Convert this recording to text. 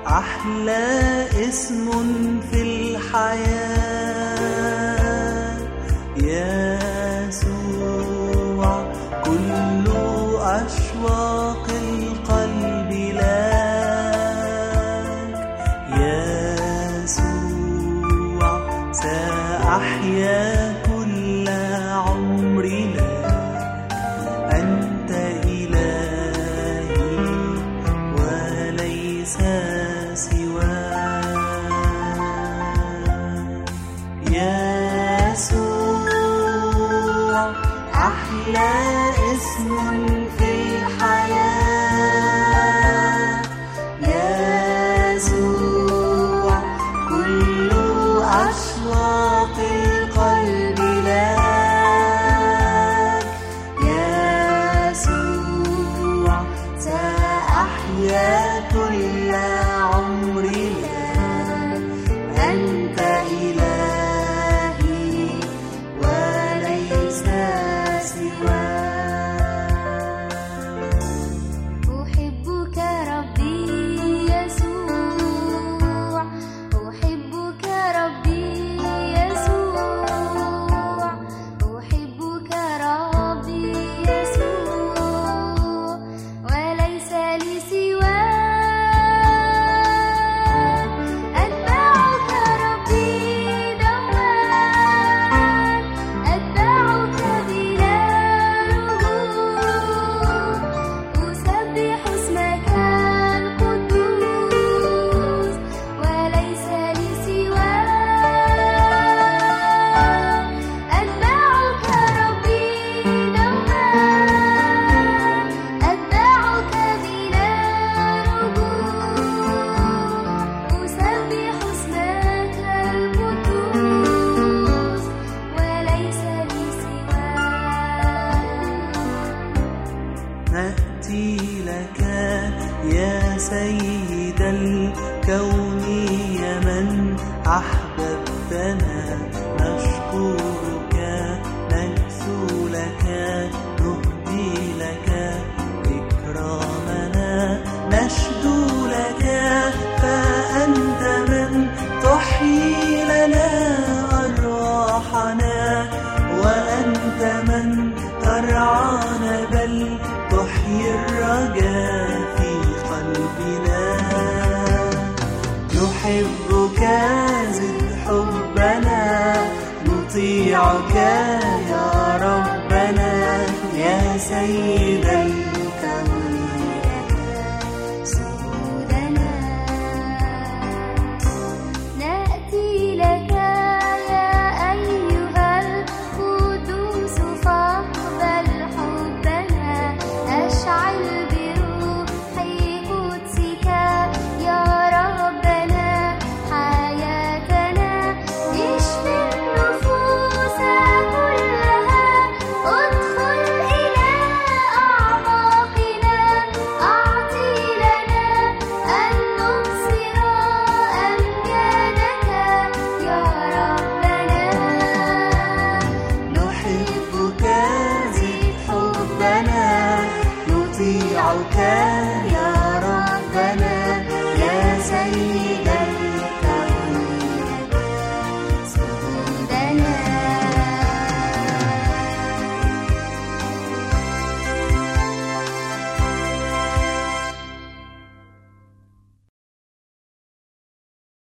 أحلى اسم في الحياة يسوع، كل أشواق القلب لك يسوع، سأحيا كل عمري لك، أنت إلهي وليس يسوع، أحلى اسم في الحياة يسوع، كل أشواق القلب لك يسوع، سأحيا كل عمري لك، أنت إلهي وليس سواك. أحبك ربي يسوع، أحبك ربي يسوع، أحبك ربي يسوع، وليس لي سواك. أتبعك ربي دوما، أتبعك بلا رجوع، أسبح اسمك القدوس، وليس لي سواك. أتبعك ربي دوما، أتبعك بلا رجوع، أسبح اسمك القدوس، وليس لي سواك. نأتي لك يا سيد الكون، يا من أحببتنا، نشكرك نكسو لك، نهدي لك إكرامنا، نشدو لك، فأنت من تحيي لنا أرواحنا، وأنت من ترعانا، بل تحيي الرجاء في قلبنا. نحبك زد حبنا، نطيعك يا ربنا، يا سيد الكون لك سجودنا. نأتي لك يا أيها القدوس، فاقبل حبنا، أشعل بروح قدسك يا ربنا حياتنا، اشفي النفوس كلها، ادخل إلى أعماقنا، أعطي لنا أن نبصر أمجادك يا ربنا. نحبك زد حبنا، نطيعك يا ربنا، يا سيد